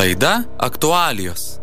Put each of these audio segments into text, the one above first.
Laida aktualijos.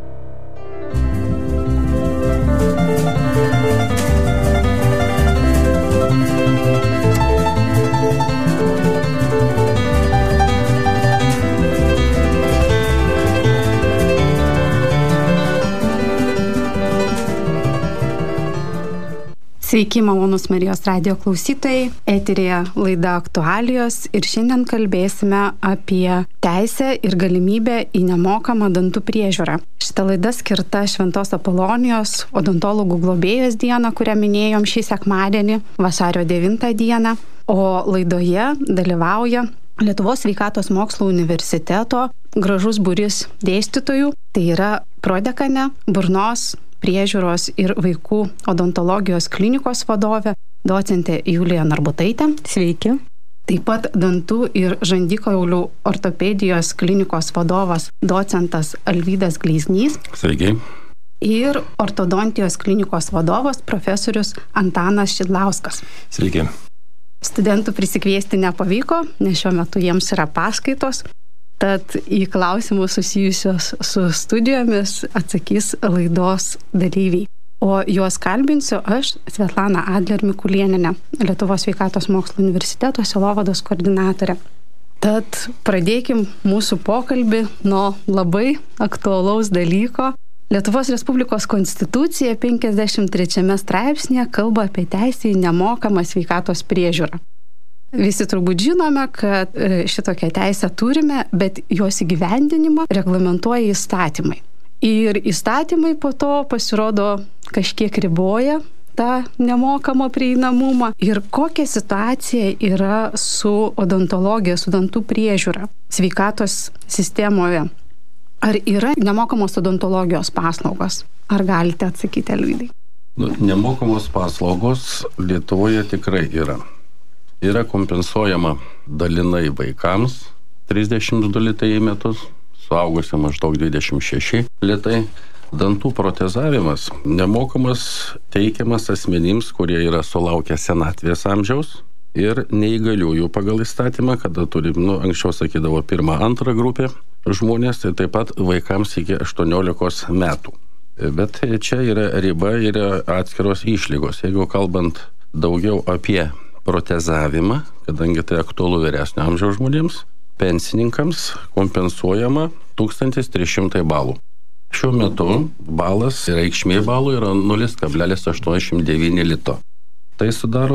Sveiki, malonus Marijos radijo klausytojai, eteryje laida aktualijos ir šiandien kalbėsime apie teisę ir galimybę į nemokamą dantų priežiūrą. Šita laida skirta Šventos Apolonijos odontologų globėjos dieną, kurią minėjom šį sekmadienį, vasario 9 dieną, o laidoje dalyvauja Lietuvos sveikatos mokslų universiteto gražus būrys dėstytojų, tai yra prodekanė, burnos priežiūros ir vaikų odontologijos klinikos vadovė, docentė Julija Narbutaitė. Sveiki. Taip pat dantų ir žandikaulių ortopedijos klinikos vadovas, docentas Alvydas Gleiznys. Sveiki. Ir ortodontijos klinikos vadovas, profesorius Antanas Šidlauskas. Sveiki. Studentų prisikviesti nepavyko, nes šiuo metu jiems yra paskaitos. Tad į klausimus susijusios su studijomis atsakys laidos dalyviai. O juos kalbinsiu aš, Svetlana Adler-Mikulėnienė, Lietuvos sveikatos mokslų universiteto sielovados koordinatorė. Tad pradėkim mūsų pokalbį nuo labai aktualaus dalyko. Lietuvos Respublikos konstitucija 53 straipsnėje kalba apie teisę į nemokamą sveikatos priežiūrą. Visi turbūt žinome, kad šitokią teisę turime, bet jos įgyvendinimą reglamentuoja įstatymai. Ir įstatymai po to pasirodo kažkiek riboja tą nemokamą prieinamumą. Ir kokia situacija yra su odontologija, su dantų priežiūra sveikatos sistemoje? Ar yra nemokamos odontologijos paslaugos? Ar galite atsakyti, Alvydai? Nemokamos paslaugos Lietuvoje tikrai yra. Yra kompensuojama dalinai vaikams 32 litai į metus, suaugusia maždaug 26 litai. Dantų protezavimas nemokamas teikiamas asmenims, kurie yra sulaukę senatvės amžiaus ir neįgaliųjų pagal įstatymą, kada turi, anksčiau sakydavo 1-2 grupė žmonės, tai taip pat vaikams iki 18 metų. Bet čia yra riba, yra atskiros išlygos. Jeigu kalbant daugiau apie protezavimą, kadangi tai aktualu vyresnio amžiaus žmonėms, pensininkams kompensuojama 1300 balų. Šiuo metu balas, reikšmė balų yra 0,89 lito. Tai sudaro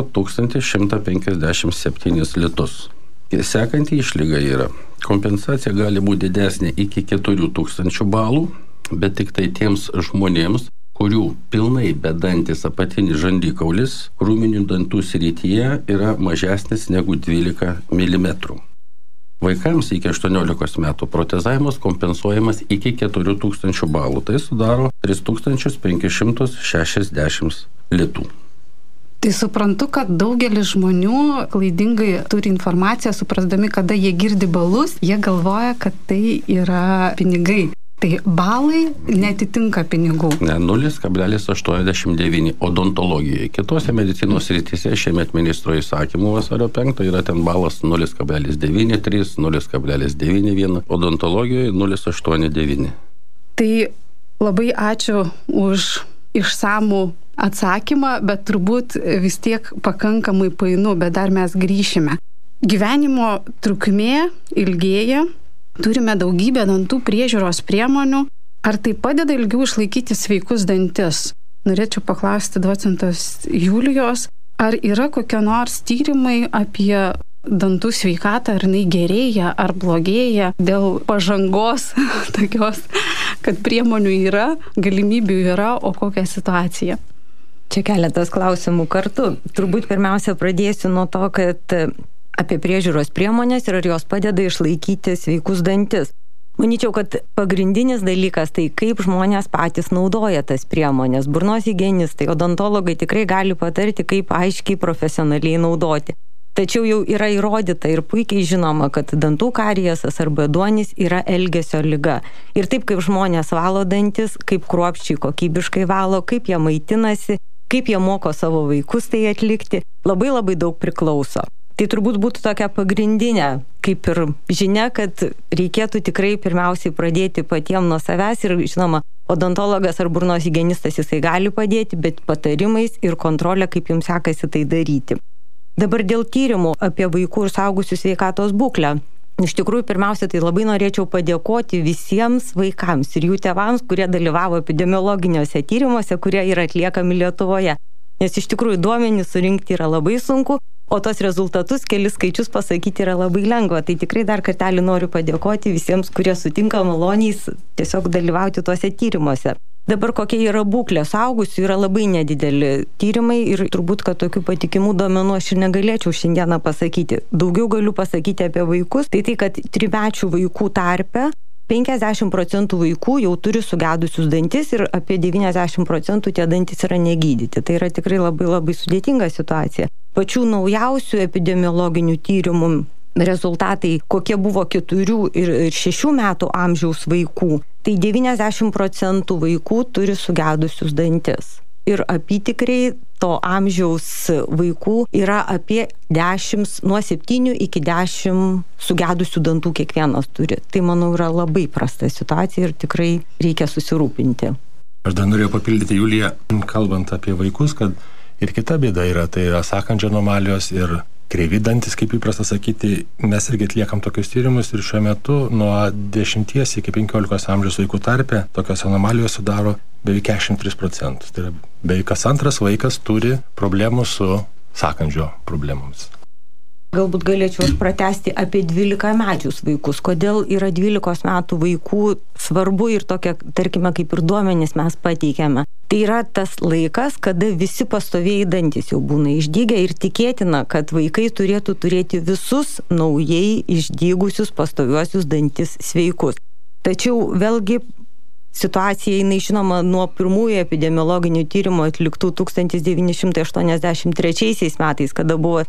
1157 litus. Sekanti išlyga yra, kompensacija gali būti didesnė iki 4000 balų, bet tik tai tiems žmonėms, kurių pilnai bedantis apatinis žandikaulis krūminių dantų srityje yra mažesnis negu 12 mm. Vaikams iki 18 metų protezavimas kompensuojamas iki 4000 balų, tai sudaro 3560 litų. Tai suprantu, kad daugelis žmonių klaidingai turi informaciją, suprasdami, kada jie girdi balus, jie galvoja, kad tai yra pinigai. Tai balai netitinka pinigų. Ne, 0,89 odontologijoje. Kitose medicinos srityse šiemet ministro įsakymų vasario 5 yra ten balas 0,93, 0,91, odontologijoje 0,89. Tai labai ačiū už išsamų atsakymą, bet turbūt vis tiek pakankamai painu, bet dar mes grįšime. Gyvenimo trukmė ilgėja. Turime daugybę dantų priežiūros priemonių. Ar tai padeda ilgiau išlaikyti sveikus dantis? Norėčiau paklausti docentos Julijos, ar yra kokie nors tyrimai apie dantų sveikatą, ar jinai gerėja, ar blogėja dėl pažangos tokios, kad priemonių yra, galimybių yra, o kokia situacija? Čia keletas klausimų kartu. Turbūt pirmiausia pradėsiu nuo to, kad apie priežiūros priemonės ir ar jos padeda išlaikyti sveikus dantis. Manyčiau, kad pagrindinis dalykas tai kaip žmonės patys naudoja tas priemonės. Burnos higienistai, odontologai tikrai gali patarti, kaip aiškiai profesionaliai naudoti. Tačiau jau yra įrodyta ir puikiai žinoma, kad dantų kariesas arba ėduonis yra elgesio liga. Ir taip kaip žmonės valo dantis, kaip kruopščiai kokybiškai valo, kaip jie maitinasi, kaip jie moko savo vaikus tai atlikti, labai daug priklauso. Tai turbūt būtų tokia pagrindinė, kaip ir žinia, kad reikėtų tikrai pirmiausiai pradėti patiem nuo savęs ir, žinoma, odontologas ar burnos higienistas jisai gali padėti, bet patarimais ir kontrolė, kaip jums sekasi tai daryti. Dabar dėl tyrimų apie vaikų ir suaugusių sveikatos būklę. Iš tikrųjų, pirmiausia, tai labai norėčiau padėkoti visiems vaikams ir jų tėvams, kurie dalyvavo epidemiologiniuose tyrimuose, kurie yra atliekami Lietuvoje. Nes iš tikrųjų duomenys surinkti yra labai sunku, o tos rezultatus, kelis skaičius pasakyti yra labai lengva. Tai tikrai dar kartelį noriu padėkoti visiems, kurie sutinka maloniais tiesiog dalyvauti tuose tyrimuose. Dabar kokia yra būklė suaugusių, yra labai nedideli tyrimai ir turbūt, kad tokių patikimų duomenų aš ir negalėčiau šiandieną pasakyti. Daugiau galiu pasakyti apie vaikus, tai kad 3-mečių vaikų tarpe 50% vaikų jau turi sugedusius dantis ir apie 90% tie dantis yra negydyti. Tai yra tikrai labai labai sudėtinga situacija. Pačių naujausių epidemiologinių tyrimų rezultatai, kokie buvo 4 ir 6 metų amžiaus vaikų, tai 90% vaikų turi sugedusius dantis. Ir apytikriai to amžiaus vaikų yra apie 10, nuo 7 iki 10 sugedusių dantų kiekvienas turi. Tai, manau, yra labai prasta situacija ir tikrai reikia susirūpinti. Aš dar norėjau papildyti Juliją, kalbant apie vaikus, kad ir kita bėda yra, tai yra sąkandžio anomalijos ir kreivi dantis, kaip įprasta sakyti. Mes irgi atliekam tokius tyrimus ir šiuo metu nuo 10 iki 15 amžiaus vaikų tarpe tokios anomalijos sudaro beveik 43%. Tai yra beveik kas antras vaikas turi problemų su sąkandžio problemomis. Galbūt galėčiau pratęsti apie 12-mečius vaikus. Kodėl yra 12 metų vaikų svarbu ir tokia, tarkime, kaip ir duomenys mes pateikiame. Tai yra tas laikas, kada visi pastovėjai dantis jau būna išdygę ir tikėtina, kad vaikai turėtų turėti visus naujai išdygusius pastoviuosius dantis sveikus. Tačiau vėlgi situacija, jinai žinoma, nuo pirmųjų epidemiologinių tyrimų atliktų 1983 metais, kada buvo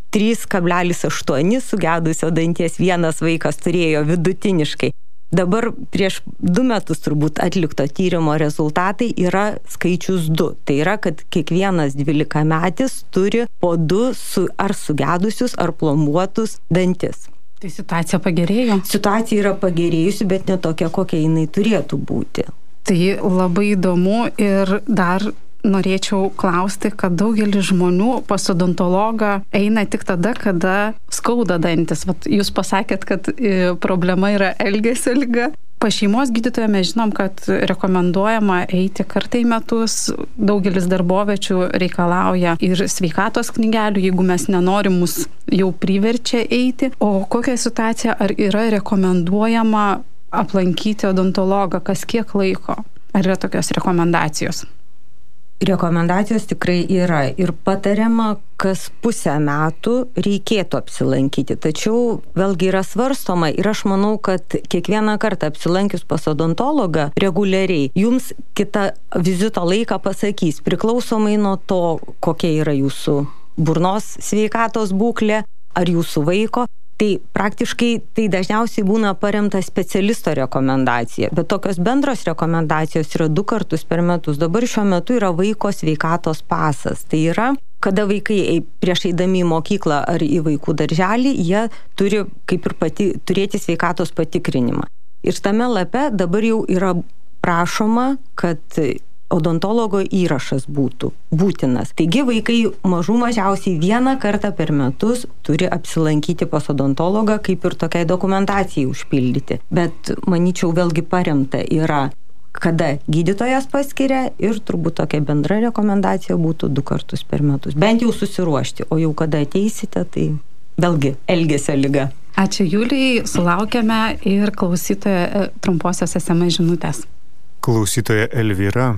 3,8 sugedusio danties vienas vaikas turėjo vidutiniškai. Dabar prieš 2 metus turbūt atlikto tyrimo rezultatai yra skaičius 2. Tai yra, kad kiekvienas 12-metis turi po 2 ar sugedusius, ar plombuotus dantis. Tai situacija pagerėjo? Situacija yra pagerėjusi, bet ne tokia, kokia jinai turėtų būti. Tai labai įdomu ir dar norėčiau klausti, kad daugelis žmonių pas odontologą eina tik tada, kada skauda dantis. Vat jūs pasakėt, kad problema yra elgesio liga. Pas šeimos gydytoją mes žinom, kad rekomenduojama eiti kartą į metus. Daugelis darboviečių reikalauja ir sveikatos knygelių, jeigu mes nenorim, mus jau priverčia eiti. O kokia situacija, ar yra rekomenduojama aplankyti odontologą, kas kiek laiko? Ar yra tokios rekomendacijos? Rekomendacijos tikrai yra ir patariama, kas pusę metų reikėtų apsilankyti. Tačiau vėlgi yra svarstoma ir aš manau, kad kiekvieną kartą apsilankius pas odontologą reguliariai, jums kitą vizito laiką pasakys, priklausomai nuo to, kokia yra jūsų burnos sveikatos būklė ar jūsų vaiko. Tai praktiškai tai dažniausiai būna paremta specialisto rekomendacija, bet tokios bendros rekomendacijos yra 2 kartus per metus. Dabar šiuo metu yra vaiko sveikatos pasas. Tai yra, kada vaikai prieš eidami į mokyklą ar į vaikų darželį, jie turi kaip ir turėti sveikatos patikrinimą. Ir tame lape dabar jau yra prašoma, kad odontologo įrašas būtų būtinas. Taigi vaikai mažiausiai 1 kartą per metus turi apsilankyti pas odontologą, kaip ir tokiai dokumentacijai užpildyti. Bet, manyčiau, vėlgi paremta yra, kada gydytojas paskiria ir turbūt tokia bendra rekomendacija būtų 2 kartus per metus. Bent jau susiruošti, o jau kada ateisite, tai vėlgi elgesio liga. Ačiū Julijai, sulaukėme ir klausytojo trumposios SMS žinutės. Klausytoja Elvyra,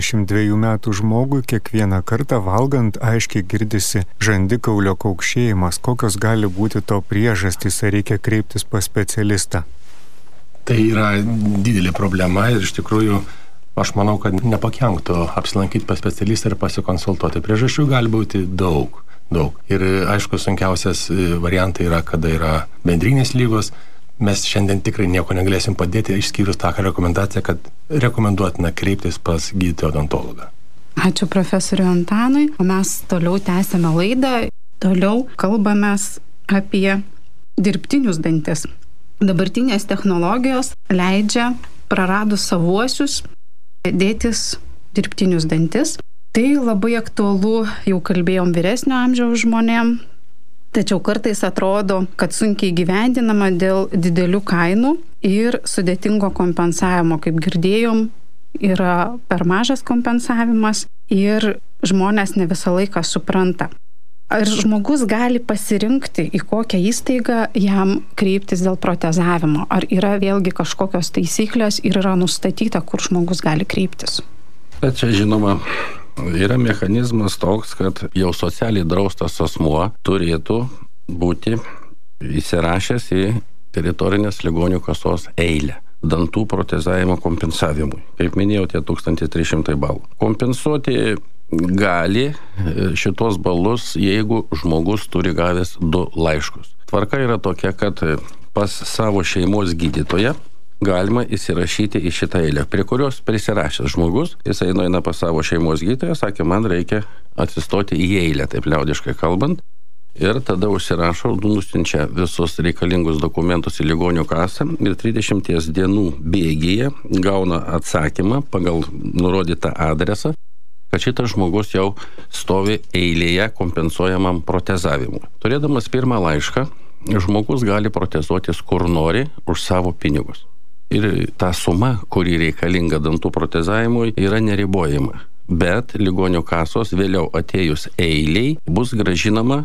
32 metų žmogui kiekvieną kartą valgant aiškiai girdisi žandikaulio kaukšėjimas. Kokios gali būti to priežastys, ar reikia kreiptis pas specialistą? Tai yra didelė problema ir iš tikrųjų aš manau, kad nepakenktų apsilankyti pas specialistą ir pasikonsultuoti. Priežasčių gali būti daug. Ir aišku, sunkiausias variantai yra, kada yra bendrinės lygos. Mes šiandien tikrai nieko negalėsim padėti, išskyrus tą rekomendaciją, kad rekomenduotina kreiptis pas gydytoją odontologą. Ačiū profesoriui Antanui, o mes toliau tęsime laidą. Toliau kalbamės apie dirbtinius dantis. Dabartinės technologijos leidžia praradus savuosius dėtis dirbtinius dantis. Tai labai aktualu, jau kalbėjom, vyresnio amžiaus žmonėm, tačiau kartais atrodo, kad sunkiai gyvendinama dėl didelių kainų ir sudėtingo kompensavimo. Kaip girdėjom, yra per mažas kompensavimas ir žmonės ne visą laiką supranta. Ar žmogus gali pasirinkti, į kokią įstaigą jam kreiptis dėl protezavimo? Ar yra vėlgi kažkokios taisyklės ir yra nustatyta, kur žmogus gali kreiptis? Bet čia, žinoma, yra mechanizmas toks, kad jau socialiai draustas asmuo turėtų būti įsirašęs į teritorinės ligonių kasos eilę dantų protezavimo kompensavimui. Kaip minėjau, tie 1300 balų. Kompensuoti gali šitos balus, jeigu žmogus turi gavęs 2 laiškus. Tvarka yra tokia, kad pas savo šeimos gydytoją galima įsirašyti į šitą eilę, prie kurios prisirašęs žmogus, jisai nueina pas savo šeimos gydytoją, sakė, man reikia atsistoti į eilę, taip liaudiškai kalbant, ir tada užsirašo, nusiunčia visus reikalingus dokumentus į ligonių kasą ir 30 dienų bėgyje gauna atsakymą pagal nurodytą adresą, kad šitas žmogus jau stovi eilėje kompensuojamam protezavimui. Turėdamas pirmą laišką, žmogus gali protezuotis kur nori už savo pinigus. Ir ta suma, kuri reikalinga dantų protezavimui, yra neribojama. Bet ligonių kasos vėliau atėjus eiliai bus gražinama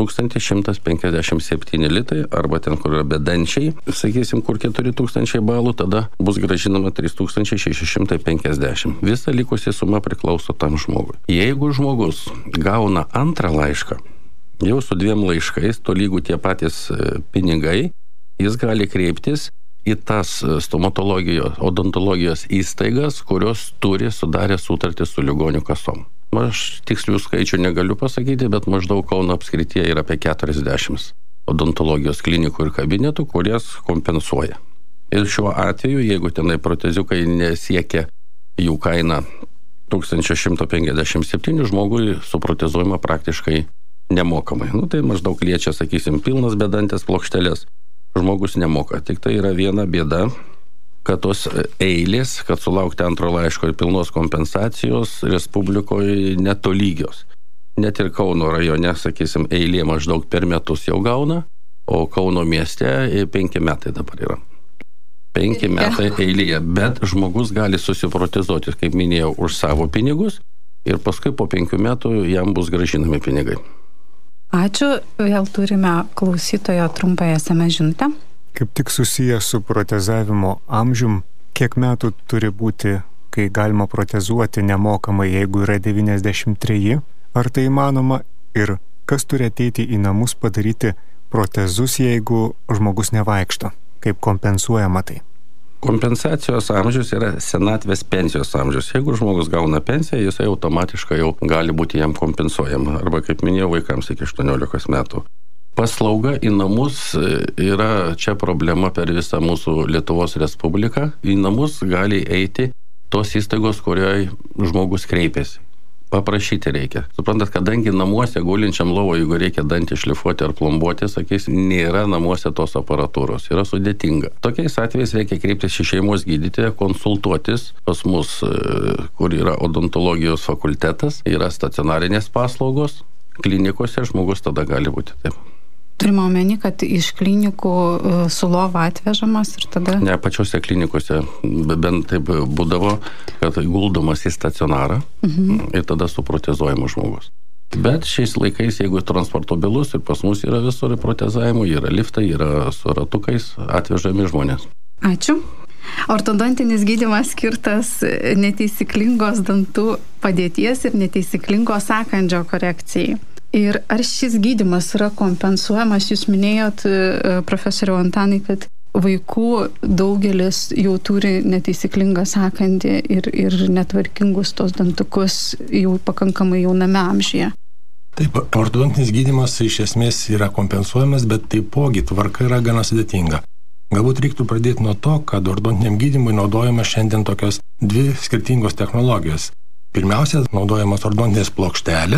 1157 litai, arba ten, kur yra bedančiai, sakysim, kur 4000 balų, tada bus gražinama 3650. Visa likusi suma priklauso tam žmogui. Jeigu žmogus gauna antrą laišką, jau su 2 laiškais, tolygų tie patys pinigai, jis gali kreiptis į tas stomatologijos, odontologijos įstaigas, kurios turi sudarę sutartį su ligonių kasom. Aš tikslių skaičių negaliu pasakyti, bet maždaug Kauno apskrityje yra apie 40 odontologijos klinikų ir kabinetų, kurias kompensuoja. Ir šiuo atveju, jeigu tenai proteziukai nesiekia jų kaina 1157, žmogui suprotezuojama praktiškai nemokamai. Tai maždaug liečia, sakysim, pilnas bedantės plokštelės. Žmogus nemoka. Tik tai yra viena bėda, kad tos eilės, kad sulaukti antro laiško ir pilnos kompensacijos Respublikoje netolygios. Net ir Kauno rajone, sakysim, eilė maždaug per metus jau gauna, o Kauno mieste 5 metai dabar yra. 5 metai eilėje, bet žmogus gali susiprotezuoti, kaip minėjau, už savo pinigus ir paskui po 5 metų jam bus gražinami pinigai. Ačiū, vėl turime klausytojo trumpąją SMS žinutę. Kaip tik susijęs su protezavimo amžium, kiek metų turi būti, kai galima protezuoti nemokamai, jeigu yra 93, ar tai įmanoma ir kas turi ateiti į namus padaryti protezus, jeigu žmogus nevaikšto, kaip kompensuojama tai? Kompensacijos amžius yra senatvės pensijos amžius. Jeigu žmogus gauna pensiją, jisai automatiškai jau gali būti jam kompensuojama. Arba, kaip minėjau, vaikams iki 18 metų. Paslauga į namus yra čia problema per visą mūsų Lietuvos Respubliką. Į namus gali eiti tos įstaigos, kurioje žmogus kreipiasi. Paprašyti reikia. Suprantat, kadangi namuose gulinčiam lovo, jeigu reikia dantį šlifuoti ar plombuoti, sakys, nėra namuose tos aparatūros, yra sudėtinga. Tokiais atvejais reikia kreiptis į šeimos gydytoją, konsultuotis pas mus, kur yra odontologijos fakultetas, yra stacionarinės paslaugos, klinikose žmogus tada gali būti taip. Turime omeny, kad iš klinikų su lova atvežamas ir tada... Ne, pačiose klinikose bent taip būdavo, kad guldomas į stacionarą ir tada suprotezuojamas žmogus. Bet šiais laikais, jeigu transportabilus ir pas mus yra visur protezavimo, yra liftai, yra su ratukais, atvežami žmonės. Ačiū. Ortodontinis gydymas skirtas neteisinglingos dantų padėties ir neteisingo sąkandžio korekcijai. Ir ar šis gydymas yra kompensuojamas? Jūs minėjot, profesoriau Antanai, kad vaikų daugelis jau turi neteisinglingą sąkandį ir netvarkingus tos dantukus jau pakankamai jauname amžiuje. Taip, ortodontinis gydymas iš esmės yra kompensuojamas, bet taipogi tvarka yra gana sudėtinga. Galbūt reiktų pradėti nuo to, kad ortodontiniam gydymui naudojama šiandien tokios 2 skirtingos technologijos. Pirmiausia, naudojamos ortodontinės plokštelės,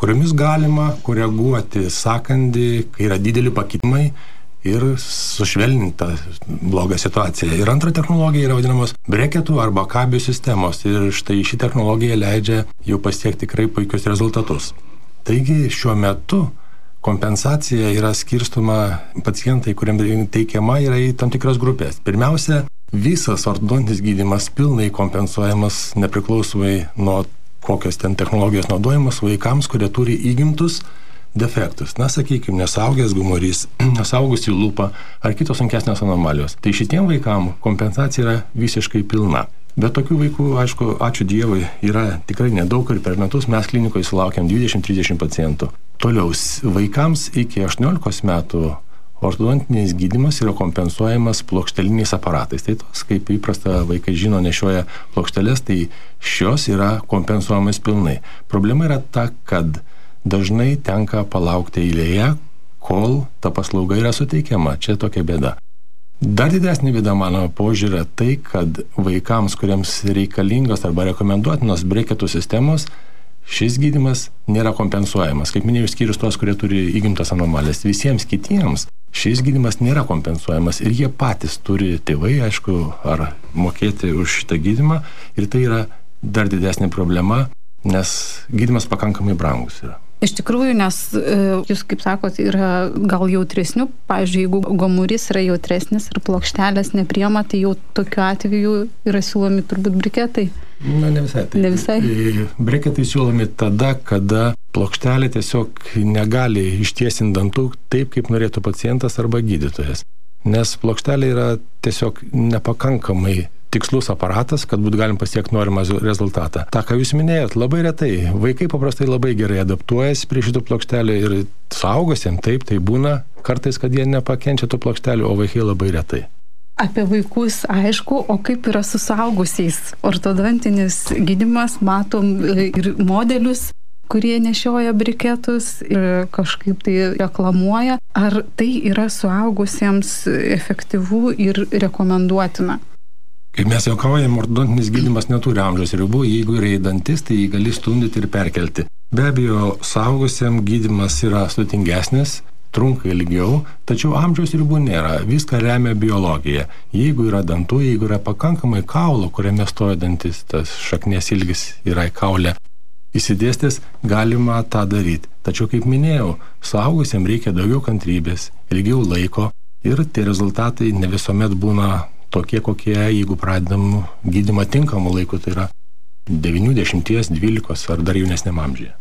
kuriomis galima koreguoti sąkandį, kai yra dideli pakitimai ir sušvelninti tą blogą situaciją. Ir antra technologija yra vadinamos breketų arba kabių sistemos. Ir štai ši technologija leidžia jau pasiekti tikrai puikius rezultatus. Taigi šiuo metu kompensacija yra skirstoma pacientai, kuriems teikiama yra į tam tikras grupės. Pirmiausia, visas ortodontinis gydymas pilnai kompensuojamas nepriklausomai nuo kokios ten technologijos naudojamos vaikams, kurie turi įgimtus defektus. Na, sakykime, nesaugęs gumorys, nesaugusi lūpa ar kitos sunkesnės anomalijos. Tai šitiem vaikam kompensacija yra visiškai pilna. Bet tokių vaikų, aišku, ačiū Dievui, yra tikrai nedaug ir per metus mes klinikoje sulaukiam 20-30 pacientų. Toliau, vaikams iki 18 metų ortodontinis gydymas yra kompensuojamas plokšteliniais aparatais. Tai tos, kaip įprasta vaikai žino, nešioja plokšteles, tai šios yra kompensuojamas pilnai. Problema yra ta, kad dažnai tenka palaukti eilėje, kol ta paslauga yra suteikiama. Čia tokia bėda. Dar didesnė bėda mano požiūrė tai, kad vaikams, kuriems reikalingos arba rekomenduotinos breketų sistemos, šis gydymas nėra kompensuojamas. Kaip minėjau, išskyrus tuos, kurie turi įgimtas anomalijas. Visiems kitiems šis gydymas nėra kompensuojamas ir jie patys turi, tėvai, aišku, ar mokėti už šitą gydymą. Ir tai yra dar didesnė problema, nes gydymas pakankamai brangus yra. Iš tikrųjų, nes jūs, kaip sakot, yra gal jautresnių. Pavyzdžiui, jeigu gomurys yra jautresnis ir plokštelės nepriema, tai jau tokiu atveju yra siūlomi turbūt briketai. Na, ne visai. Tai, ne visai. Breketai siūlomi tada, kada plokštelė tiesiog negali ištiesinti dantų taip, kaip norėtų pacientas arba gydytojas. Nes plokštelė yra tiesiog nepakankamai tikslus aparatas, kad būtų galim pasiekti norimą rezultatą. Ta, ką jūs minėjot, labai retai. Vaikai paprastai labai gerai adaptuojasi prie šitų plokštelių ir suaugusiems taip, tai būna kartais, kad jie nepakenčia tų plokštelių, o vaikai labai retai. Apie vaikus aišku, o kaip yra su suaugusiais? Ortodontinis gydymas, matom ir modelius, kurie nešioja briketus ir kažkaip tai reklamuoja. Ar tai yra suaugusiems efektyvu ir rekomenduotina? Kaip mes juokaujam, ortodontinis gydymas neturi amžiaus ribų, jeigu yra dantis, tai jį gali stundyti ir perkelti. Be abejo, suaugusiam gydymas yra sudėtingesnis, trunka ilgiau, tačiau amžiaus ribų nėra, viską remia biologija. Jeigu yra dantų, jeigu yra pakankamai kaulo, kuriame stoja dantis, tas šaknies ilgis yra į kaulę įsidėstęs, galima tą daryti. Tačiau, kaip minėjau, suaugusiam reikia daugiau kantrybės, ilgiau laiko ir tie rezultatai ne visuomet būna tokie, kokie, jeigu pradedam gydymą tinkamų laikų, tai yra 9, 10, 12 ar dar jaunesniam amžiuje.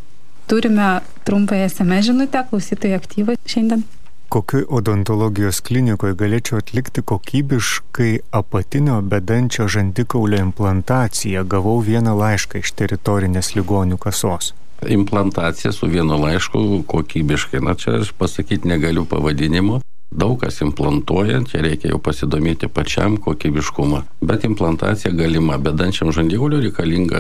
Turime trumpą SMS žinutę, klausytojai aktyvai šiandien. Kokioj odontologijos klinikoje galėčiau atlikti kokybiškai apatinio bedančio žandikaulio implantaciją? Gavau vieną laišką iš teritorinės ligonių kasos. Implantacija su vienu laišku kokybiškai. Na, čia aš pasakyti negaliu pavadinimo. Daug kas implantuoja, čia reikia jau pasidomėti pačiam kokybiškumą. Bet implantacija galima, bedančiam žandikauliui reikalinga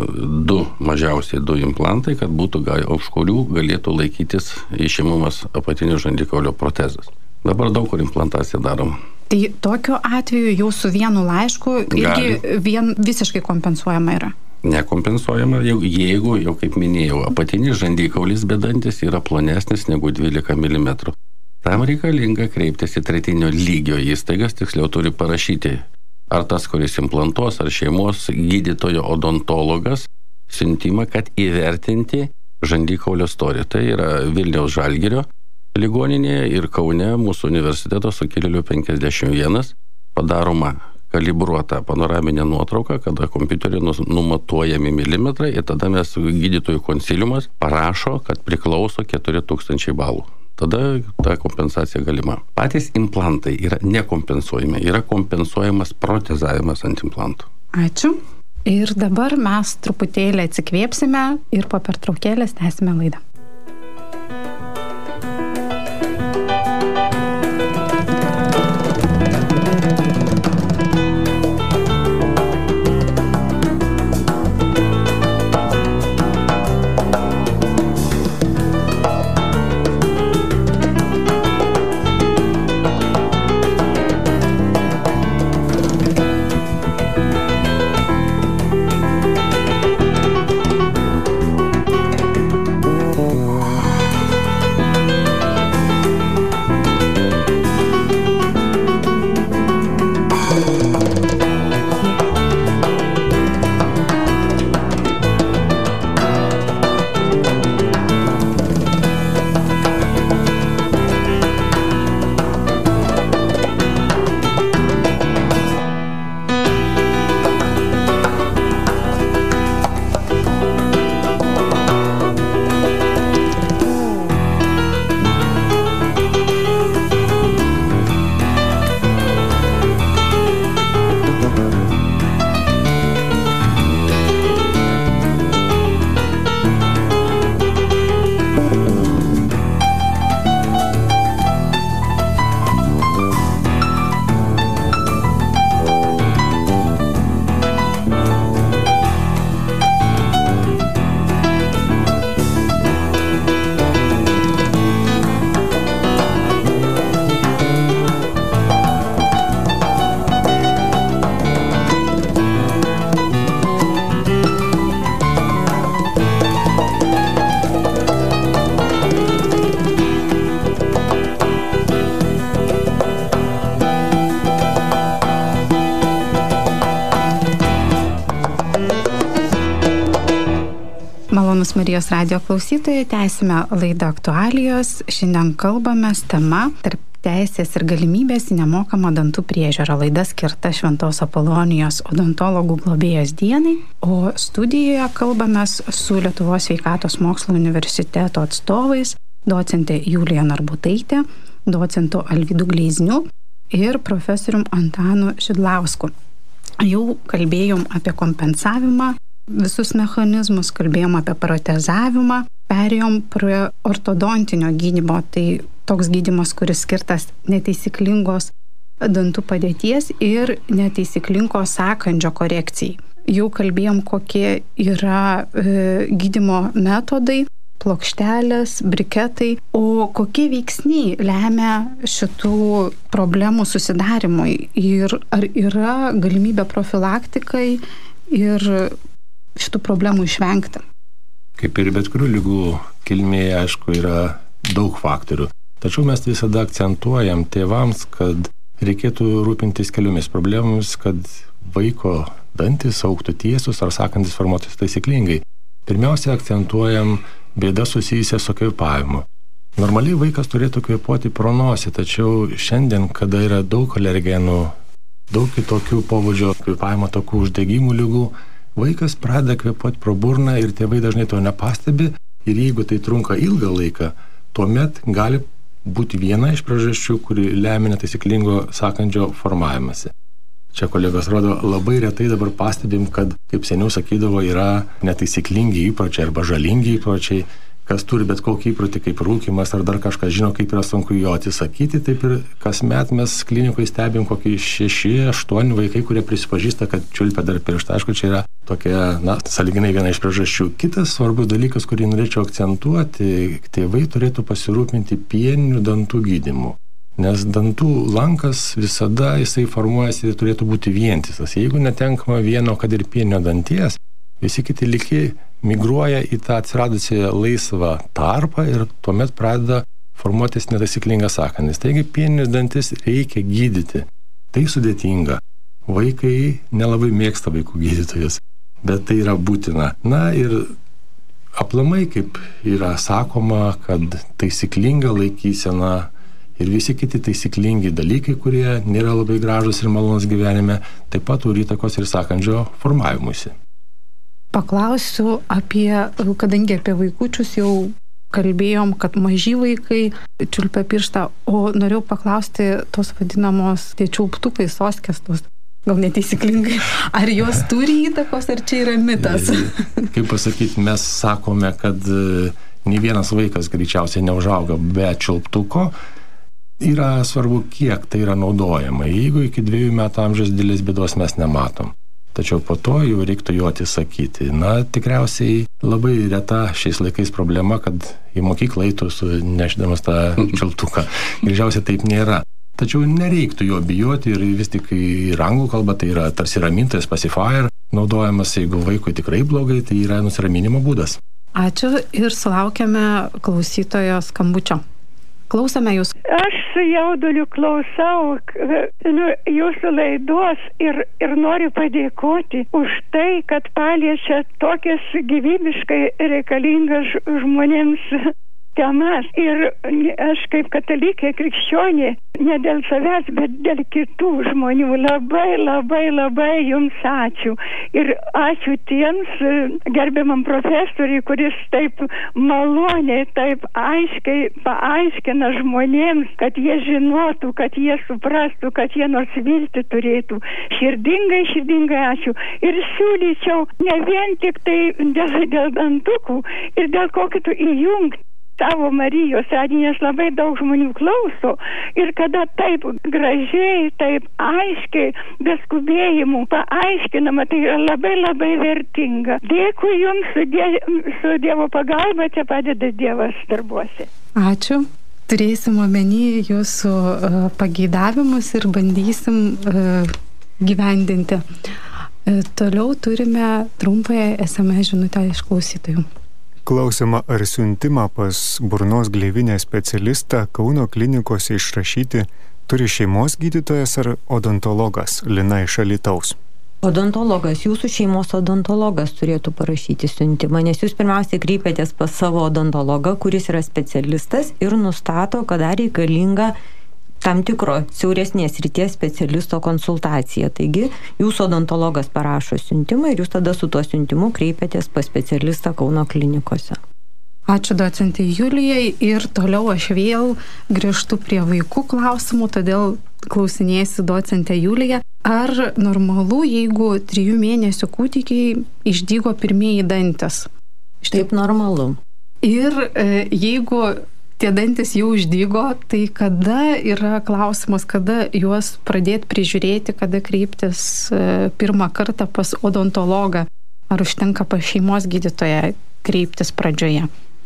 mažiausiai 2 implantai, kad būtų, už kurių galėtų laikytis išimamas apatinio žandikaulio protezas. Dabar daug kur implantaciją darom. Tai tokiu atveju jau su vienu laišku irgi visiškai kompensuojama yra? Nekompensuojama, jeigu, jau kaip minėjau, apatinis žandikaulis bedantis yra plonesnis negu 12 mm. Tam reikalinga kreiptis į tretinio lygio įstaigas, tiksliau turi parašyti, ar tas, kuris implantuos, ar šeimos gydytojo odontologas, siuntimą, kad įvertinti žandikaulio storį. Tai yra Vilniaus Žalgirio ligoninėje ir Kaune mūsų universiteto Sukilėlių 51 padaroma kalibruota panoraminė nuotrauka, kada kompiuteriu numatuojami milimetrai ir tada mes gydytojų konsiliumas parašo, kad priklauso 4000 balų. Tada ta kompensacija galima. Patys implantai yra nekompensuojami, yra kompensuojamas protezavimas ant implantų. Ačiū. Ir dabar mes truputėlį atsikvėpsime ir po pertraukėlės tęsime laidą. Gerbiamas Marijos radijo klausytojai, tęsime laidą aktualijos. Šiandien kalbamės tema tarp teisės ir galimybės į nemokamą dantų priežiūrą. Laida skirta Šventos Apolonijos odontologų globėjos dienai, o studijoje kalbamės su Lietuvos sveikatos mokslo universiteto atstovais, docentė Julija Narbutaitė, docentu Alvydu Gleizniu ir profesorium Antanu Šidlausku. Jau kalbėjom apie kompensavimą, visus mechanizmus, kalbėjom apie protezavimą, perėjom prie ortodontinio gydymo, tai toks gydymas, kuris skirtas neteisinglingos dantų padėties ir neteisinglingos sąkandžio korekcijai. Jau kalbėjom, kokie yra gydymo metodai, plokštelės, briketai, o kokie veiksniai lemia šitų problemų susidarimui ir ar yra galimybė profilaktikai ir šitų problemų išvengti. Kaip ir bet kurių lygų kilmėje, aišku, yra daug faktorių. Tačiau mes visada akcentuojam tėvams, kad reikėtų rūpintis keliomis problemomis, kad vaiko dantis augtų tiesus ar sakantis formuotis taisyklingai. Pirmiausia, akcentuojam bėdą susijusią su kvėpavimu. Normaliai vaikas turėtų kvėpuoti pro nosį, tačiau šiandien, kada yra daug alergenų, daug kitokių pobūdžio kvėpavimo takų uždegimų lygų, vaikas pradeda kvėpuoti pro burną ir tėvai dažnai to nepastebi ir jeigu tai trunka ilgą laiką, tuomet gali būti viena iš priežasčių, kuri lemia netaisyklingo sąkandžio formavimąsi. Čia kolegos rodo, labai retai dabar pastebim, kad, kaip seniau sakydavo, yra netaisyklingi įpročiai arba žalingi įpročiai. Kas turi bet kokį įprotį kaip rūkymas ar dar kažkas žino, kaip yra sunku jo atsisakyti, taip ir kasmet mes klinikoje stebim kokį 6-8 vaikai, kurie prisipažįsta, kad čiulpia dar pirštą. Aišku, čia yra tokia, sąlyginai viena iš priežasčių. Kitas svarbus dalykas, kurį norėčiau akcentuoti, tėvai turėtų pasirūpinti pieninių dantų gydymu. Nes dantų lankas visada jisai formuojasi ir turėtų būti vientisas. Jeigu netenkama vieno, kad ir pieninio danties, visi kiti likiai migruoja į tą atsiradusią laisvą tarpą ir tuomet pradeda formuotis netaisyklingas sąkandis. Taigi pieninis dantis reikia gydyti. Tai sudėtinga. Vaikai nelabai mėgsta vaikų gydytojus, bet tai yra būtina. Na ir aplamai, kaip yra sakoma, kad taisyklinga laikysena ir visi kiti taisyklingi dalykai, kurie nėra labai gražus ir malonus gyvenime, taip pat turi įtakos ir sąkandžio formavimuisi. Paklausiu kadangi apie vaikučius jau kalbėjom, kad maži vaikai čiulpia pirštą, o norėjau paklausti tos vadinamos čiulptukai soskestos, gal netaisyklingai, ar jos turi įtakos, ar čia yra mitas? Kaip pasakyti, mes sakome, kad nei vienas vaikas greičiausiai neužauga be čiulptuko. Yra svarbu, kiek tai yra naudojama. Jeigu iki 2 metų amžiaus didelės bėdos mes nematom. Tačiau po to jau reiktų jo atsisakyti. Tikriausiai labai reta šiais laikais problema, kad į mokyklą eitų nešdamas tą čiulptuką. Greičiausiai taip nėra. Tačiau nereiktų jo bijoti ir vis tik ir anglų kalba tai yra tarsi ramintojas pacifier naudojamas, jeigu vaikui tikrai blogai, tai yra nusiraminimo būdas. Ačiū ir sulaukiame klausytojo skambučio. Klausome jūs. Aš su jauduliu klausau jūsų laidos ir noriu padėkoti už tai, kad paliečia tokias gyvybiškai reikalingas žmonėms temas. Ir aš kaip katalikė, krikščionė, ne dėl savęs, bet dėl kitų žmonių. Labai jums ačiū. Ir ačiū tiems gerbiamam profesoriui, kuris taip maloniai, taip aiškiai paaiškina žmonėms, kad jie žinotų, kad jie suprastų, kad jie nors viltį turėtų. Širdingai ačiū. Ir siūlyčiau ne vien tik tai dėl dantukų ir dėl kokį tu įjungti savo Marijos radiją, nes labai daug žmonių klauso ir kada taip gražiai, taip aiškiai, be skubėjimų paaiškinama, tai yra labai vertinga. Dėkui jums, su Dievo pagalba, čia padeda Dievas darbuose. Ačiū. Turėsim omeny jūsų pageidavimus ir bandysim gyvendinti. Toliau turime trumpąją SMS žinutę iš klausytojų. Klausimą ar siuntimą pas burnos gleivinės specialistą Kauno klinikose išrašyti turi šeimos gydytojas ar odontologas? Lina iš Alytaus. Odontologas, jūsų šeimos odontologas turėtų parašyti siuntimą, nes jūs pirmiausiai kreipiatės pas savo odontologą, kuris yra specialistas ir nustato, kad dar reikalinga tam tikro siauresnės ryties specialisto konsultacija. Taigi, jūsų odontologas parašo siuntimą ir jūs tada su tuo siuntimu kreipiatės pas specialistą Kauno klinikose. Ačiū docentei Julijai ir toliau aš vėl grįžtu prie vaikų klausimų, todėl klausinėsiu docentę Juliją. Ar normalu, jeigu 3 mėnesių kūdikiai išdygo pirmieji dantis? Taip normalu. Ir jeigu tie dantis jau išdygo, tai kada yra klausimas, kada juos pradėti prižiūrėti, kada kreiptis pirmą kartą pas odontologą? Ar užtenka pas šeimos gydytoją kreiptis pradžioje?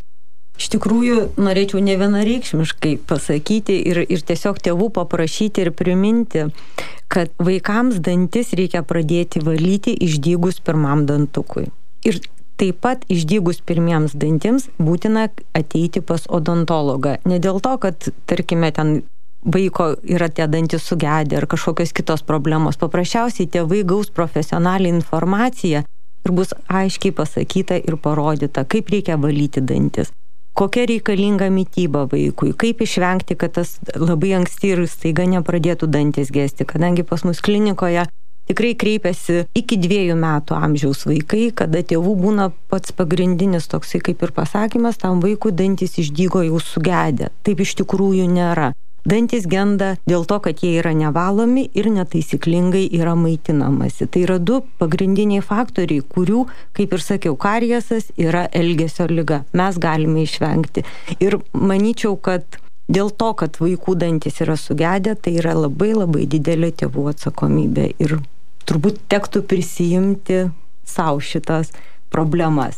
Iš tikrųjų, norėčiau nevienareikšmiškai pasakyti ir tiesiog tėvų paprašyti ir priminti, kad vaikams dantis reikia pradėti valyti išdygus pirmam dantukui. Ir taip pat išdygus pirmiems dantims būtina ateiti pas odontologą. Ne dėl to, kad, tarkime, ten vaiko yra tie dantis sugedę ar kažkokios kitos problemos. Paprasčiausiai tėvai gaus profesionalią informaciją ir bus aiškiai pasakyta ir parodyta, kaip reikia valyti dantis. Kokia reikalinga mityba vaikui, kaip išvengti, kad tas labai anksti ir staiga nepradėtų dantis gesti, kadangi pas mus klinikoje tikrai kreipiasi iki 2 metų amžiaus vaikai, kada tėvų būna pats pagrindinis toksai kaip ir pasakymas, tam vaikui dantis išdygo jau sugedę. Taip iš tikrųjų nėra. Dantis genda dėl to, kad jie yra nevalomi ir netaisyklingai yra maitinamasi. Tai yra 2 pagrindiniai faktoriai, kurių, kaip ir sakiau, kariesas yra elgesio liga. Mes galime išvengti. Ir manyčiau, kad dėl to, kad vaikų dantis yra sugedę, tai yra labai labai didelė tėvų atsakomybė. Ir turbūt tektų prisijimti savo šitas problemas.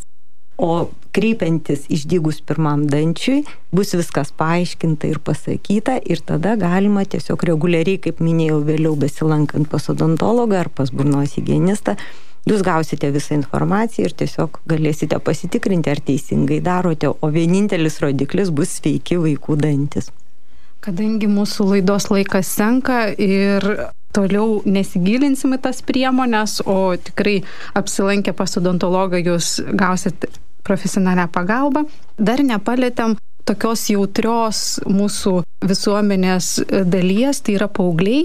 O kreipiantis išdygus pirmam dančiui, bus viskas paaiškinta ir pasakyta ir tada galima tiesiog reguliariai, kaip minėjau vėliau besilankant pas odontologą ar pas burnos higienistą, jūs gausite visą informaciją ir tiesiog galėsite pasitikrinti, ar teisingai darote, o vienintelis rodiklis bus sveiki vaikų dantis. Kadangi mūsų laidos laikas senka ir toliau nesigilinsim į tas priemonės, o tikrai apsilankę pas odontologą jūs gausit profesionalią pagalbą, dar nepalėtėm tokios jautrios mūsų visuomenės dalies, tai yra paaugliai.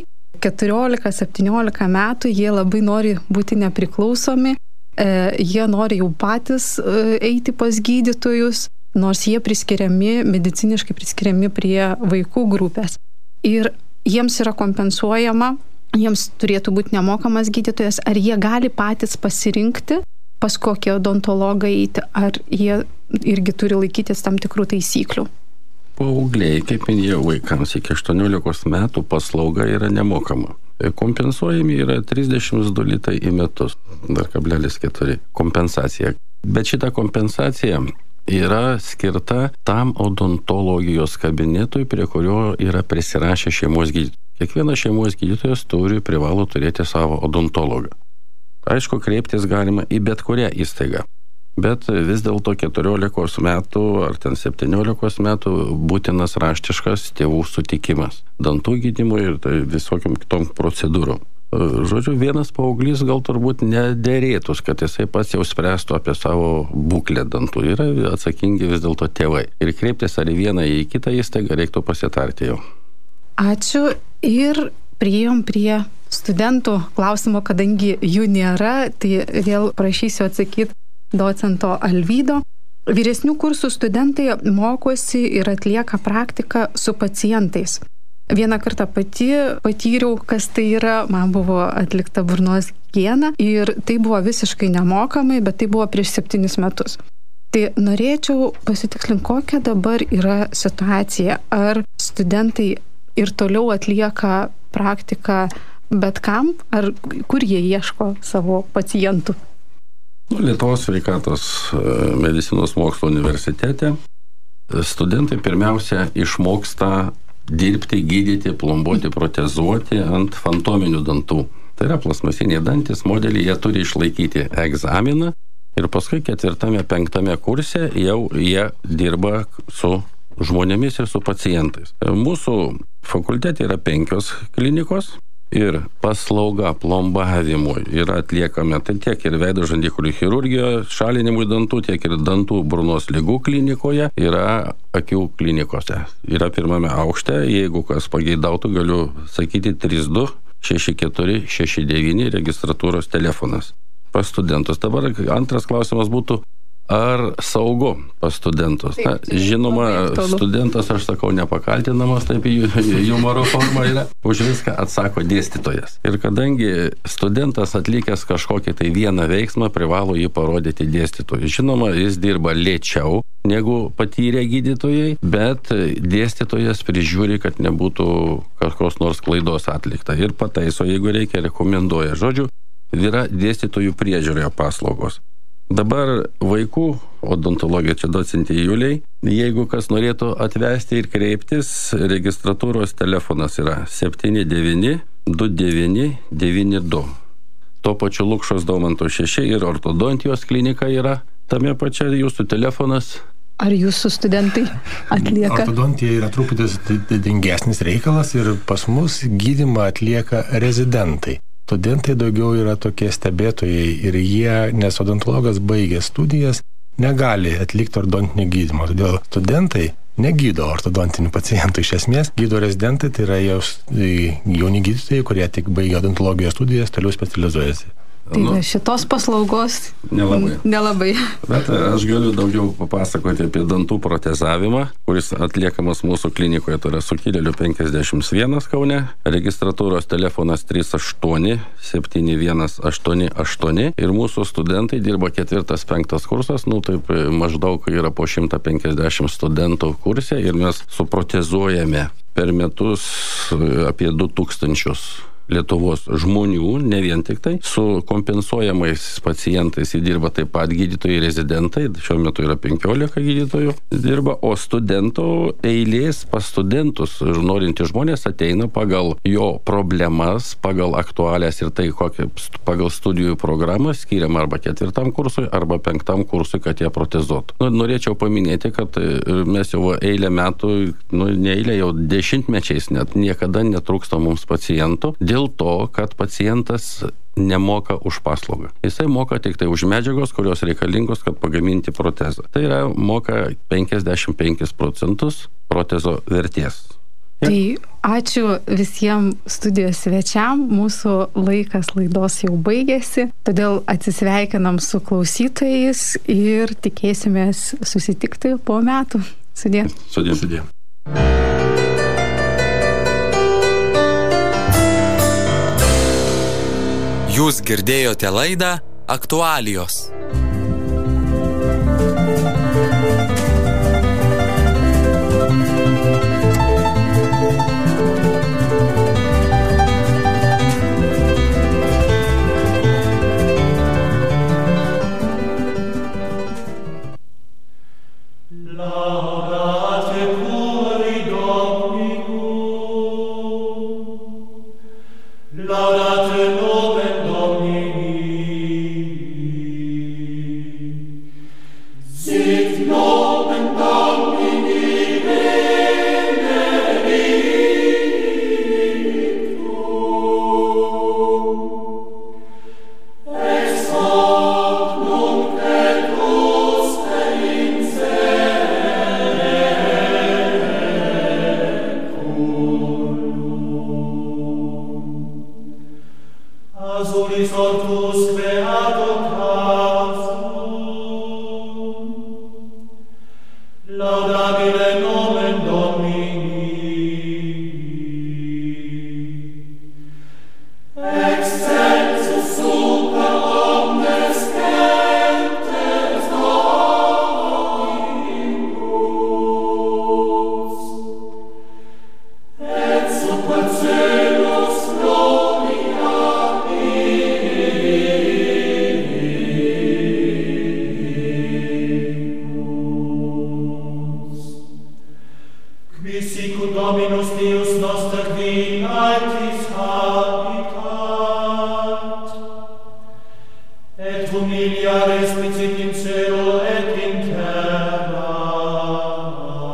14-17 metų jie labai nori būti nepriklausomi, jie nori jau patys eiti pas gydytojus, nors jie mediciniškai priskiriami prie vaikų grupės. Ir jiems yra kompensuojama, jiems turėtų būti nemokamas gydytojas, ar jie gali patys pasirinkti, pas kokį odontologą eiti, ar jie irgi turi laikytis tam tikrų taisyklių? Paaugliai, kaip minėjau, vaikams iki 18 metų paslauga yra nemokama. Kompensuojami yra 32 litai į metus, dar 0,4 kompensacija. Bet šita kompensacija yra skirta tam odontologijos kabinetui, prie kurio yra prisirašę šeimos gydytojai. Kiekvienas šeimos gydytojas privalo turėti savo odontologą. Aišku, kreiptis galima į bet kurią įstaigą, bet vis dėlto 14 metų ar ten 17 metų būtinas raštiškas tėvų sutikimas dantų gydymui ir visokiam kitom procedūrom. Žodžiu, vienas paauglys gal turbūt nederėtus, kad jisai pats jau spręstų apie savo būklę dantų. Yra atsakingi vis dėlto tėvai. Ir kreiptis ar į vieną, į kitą įstaigą reiktų pasitarti jau. Ačiū ir priėjom prie studentų klausimo, kadangi jų nėra, tai vėl prašysiu atsakyti docento Alvydo. Vyresnių kursų studentai mokosi ir atlieka praktiką su pacientais. Vieną kartą pati patyriau, kas tai yra, man buvo atlikta burnos higiena ir tai buvo visiškai nemokamai, bet tai buvo prieš 7 metus. Tai norėčiau pasitikslinti, kokia dabar yra situacija. Ar studentai ir toliau atlieka praktiką bet kam, ar kur jie ieško savo pacientų? Lietuvos sveikatos medicinos mokslo universitete studentai pirmiausia išmoksta dirbti, gydyti, plombuoti, protezuoti ant fantominių dantų. Tai yra plasmasiniai dantis, modelį jie turi išlaikyti egzaminą ir paskui 4-5 kurse jau jie dirba su žmonėmis ir su pacientais. Mūsų fakultete yra 5 klinikos ir paslauga plombavimui yra atliekama tai tiek ir veido žandikaulių chirurgijoje, šalinimui dantų, tiek ir dantų burnos ligų klinikoje, yra akių klinikose. Yra pirmame aukšte, jeigu kas pageidautų, galiu sakyti 32 64 69 registratūros telefonas. Pas studentus. Dabar antras klausimas būtų, ar saugu pas studentus? Na, žinoma, studentas, aš sakau, nepakaltinamas, taip humoro forma yra, už viską atsako dėstytojas. Ir kadangi studentas atlikęs kažkokį tai vieną veiksmą, privalo jį parodyti dėstytojui. Žinoma, jis dirba lėčiau negu patyrę gydytojai, bet dėstytojas prižiūri, kad nebūtų kažkokios nors klaidos atlikta ir pataiso, jeigu reikia, rekomenduoja. Žodžiu, yra dėstytojų priežiūroje paslaugos. Dabar vaikų odontologija, čia docentė Juliai, jeigu kas norėtų atvesti ir kreiptis, registratūros telefonas yra 79 29 92. Tuo pačiu Lukšos Daumanto 6 ir ortodontijos klinika yra tame pačia jūsų telefonas. Ar jūsų studentai atlieka? Ortodontija yra truputį didingesnis reikalas ir pas mus gydymą atlieka rezidentai. Studentai daugiau yra tokie stebėtojai ir jie, nes odontologas baigė studijas, negali atlikti orodontinio gydymo. Todėl studentai negydo ortodontinių pacientų. Iš esmės, gydo rezidentai, tai yra jauni gydytojai, kurie tik baigė odontologijos studijas, toliau specializuojasi. Tai šitos paslaugos nelabai. Bet aš galiu daugiau papasakoti apie dantų protezavimą, kuris atliekamas mūsų klinikoje, tai yra Sukilėlių 51 Kaune, registratūros telefonas 38 7188 ir mūsų studentai dirba 4-5 kursas, taip maždaug yra po 150 studentų kurse ir mes suprotezuojame per metus apie 2000 Lietuvos žmonių, ne vien tik tai, su kompensuojamais pacientais įdirba taip pat gydytojai rezidentai, šiuo metu yra 15 gydytojų dirba, o studentų eilės pas studentus, norintys žmonės ateina pagal jo problemas, pagal aktualias ir tai, pagal studijų programą skiriama arba 4 kursui, arba 5 kursui, kad jie protezuotų. Norėčiau paminėti, kad mes jau eilę metų, ne eilę, jau dešimtmečiais net niekada netrūksta mums pacientų, dėl to, kad pacientas nemoka už paslaugą. Jisai moka tik tai už medžiagos, kurios reikalingos, kad pagaminti protezą. Tai yra, moka 55% protezo vertės. Tai ačiū visiems studijos svečiam, mūsų laikas laidos jau baigėsi, todėl atsisveikinam su klausytojais ir tikėsimės susitikti po metų. Sudie. Sudie. Jūs girdėjote laidą Aktualijos.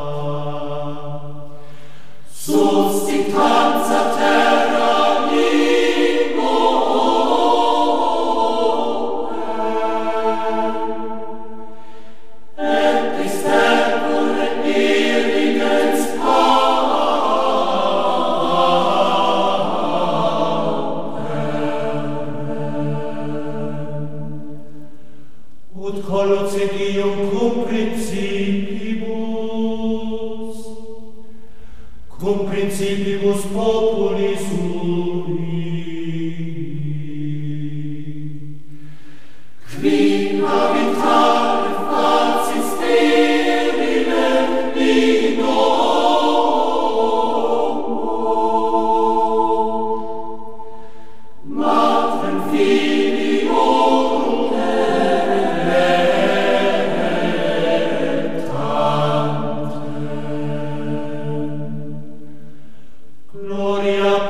Suscitanza terra Gloria